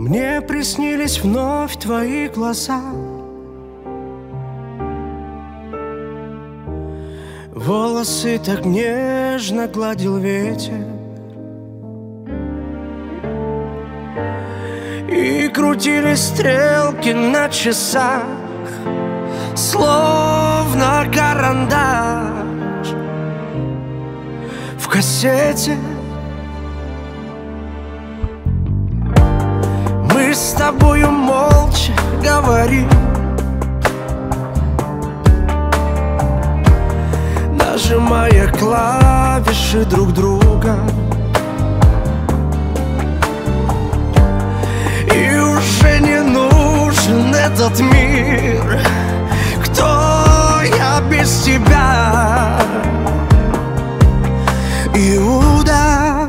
Мне приснились вновь твои глаза, волосы так нежно гладил ветер, и крутились стрелки на часах, словно карандаш в кассете. Мы с тобою молча говорим, нажимая клавиши друг друга, и уже не нужен этот мир. Кто я без тебя, Иуда?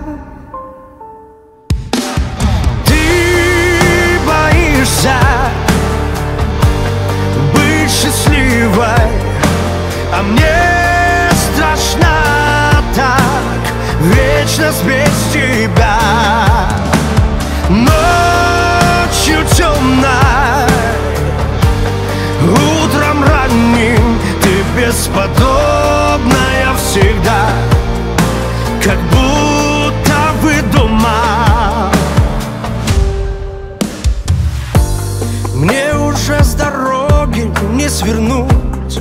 Ты боишься быть счастливой, а мне страшно так вечно без тебя. Ночью темной, утром ранним, ты бесподобная всегда, как будто выдумал. Мне уже с дороги не свернуть,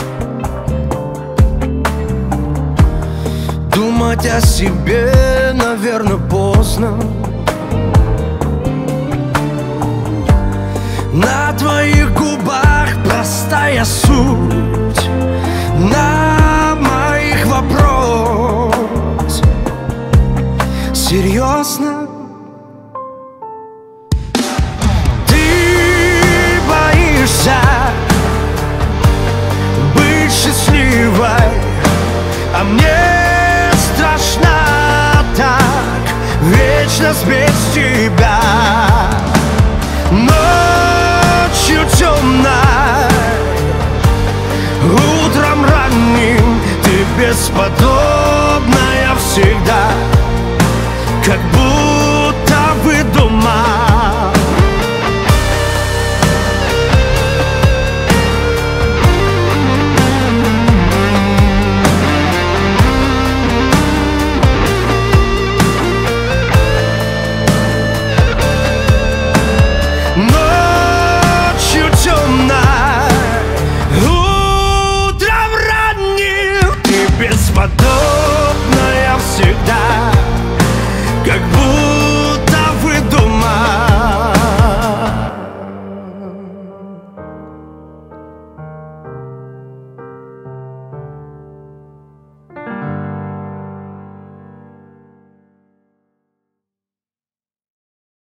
думать о себе, наверное, поздно. На твоих губах простая суть, на моих вопрос серьезно. Ты боишься быть счастливой, а мне страшно так вечно без тебя. Ночью темной, утром ранним, ты бесподобна